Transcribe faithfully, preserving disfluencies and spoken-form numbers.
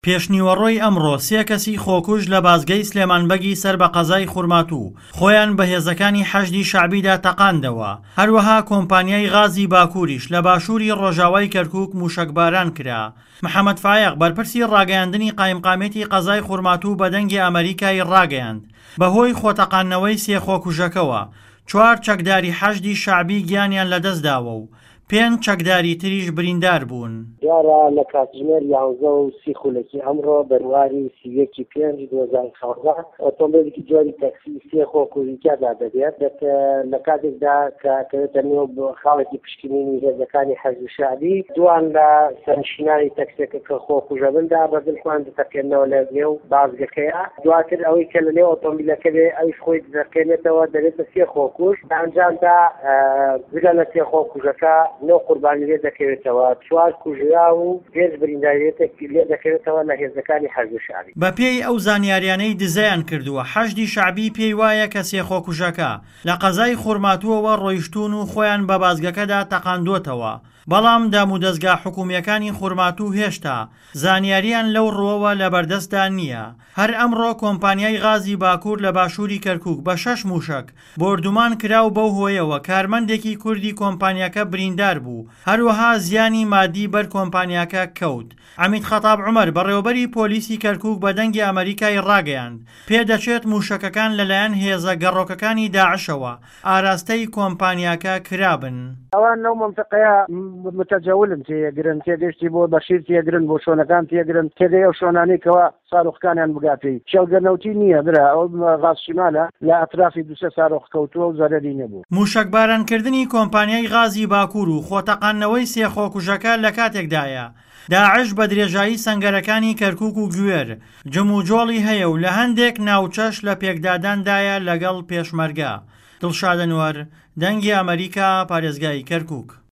پێشنیوەڕۆی ئەمڕۆ سێ کەسی خۆکوژ لە بازگەی سلێمانبەگی سەر بە قەزای خوڕماتوو خۆیان بە هێزەکانی حەشدی شەعبیدا تەقاندەوە. هەروەها کۆمپانیای غازی باکووریش لە باشووری ڕۆژاوای کەرکووک موشکباران کرا. محەممەد فایق بەرپرسی ڕاگەیاندنی قایمقامێتی قەزای خوڕماتوو بە دەنگی ئەمریکای ڕاگەیاند بەهۆی خۆتەقانەوەی سێ خۆکوژەکەوە چوار چەکداری حەشدی شەعبی گیانیان لەدەستداوە و پێنج چەکداری تریش بریندار بوون. دیارە لە کاتژمێر یانزە و سی خولەکی ئەمڕۆ بەرواری سیوێکی پێنج دوو هەزار و چوارده ئۆتۆمبیلێکی جۆری تەکسی سێ خۆکوژیکەدا دەبێت لە کاتێکدا کە کەوێتە نێو خاڵێکی پشکنینی هێزەکانی حەزب شەعبی دوان لە سەرنشینانی تەکسێکە کە خۆکوژەبندا بەدڵخوان دەتەقێنەوە لە نێو بازگەکەیە. دواتر ئەوەی کە لە نێو ئۆتۆمبیلەکە بێ ئەویش خۆی دەقێنێتەوە دەبێتە سێ خۆکوژ بەئەنجامدا بگە لە سێ خۆکوژەکە نۆ قوربانی لێ دەکەوێتەوە چوار کوژرا و گێژ برینداریەتێکی لێ دەکەوێتەوە لە هێزەکانی حەزب شەعبی. بە پێی ئەو زانیاریانەی دزەیان کردووە حەشدی شەعبی پێی وایە کە سێخۆکوژەکە لە قەزای خوڕماتووەوە ڕۆیشتون و خۆیان بە بازگەکەدا تەقاندوتەوە، بەڵام دام و دەستگا حکوومیەکانی خوڕماتوو هێشتا زانیاریان لەو ڕووەوە لە بەردەستدا نییە. هەر ئەمڕۆ کۆمپانیای غازی باکوور لە باشووری کەرکووک بە شەش موشک بۆردومان کراو بەو هۆیەوە کارمەندێکی کوردی کۆمپانیاکە بریندار بوو، هەروەها زیانی مادی بەر کۆمپانیاکە کەوت. عەمید خەتاب عومەر بەڕێوەبەری پۆلیسی کەرکووک بە دەنگی ئەمریکای ڕاگەیاند پێدەچێت موشکەکان لەلایەن هێزە گەڕۆکەکانی داعشەوە ئاراستەی کۆمپانیاکە کرابن. ئەوان نەو مەنتەقەیە متەجەولن تێگرن تێگەشتی بۆ بەشیر تێگرن بۆ شۆنەکان تێگرن تێگەی ئەو شۆنانەیەکەوە ساڕۆخەکانیان بگاتی شەڵگەرنەوتی نییە برا ئەو غازشیمالە لە ئەطرافی دووسێ ساڕۆخ کەوتووە و زەرەری نەبوو. موشکبارانکردنی کۆمپانیای غازی باکوور و خۆتەقانەوەی سێ خۆکوژەکە لە کاتێکدایە داعش بە درێژایی سەنگەرەکانی کەرکووک و گوێر جم و جۆڵی هەیە و لە هەندێک ناوچەش لە پێکداداندایە لەگەڵ پێشمەرگە. دڵشاد ئەنوەر، دەنگی ئەمریکا، پارێزگای کەرکووک.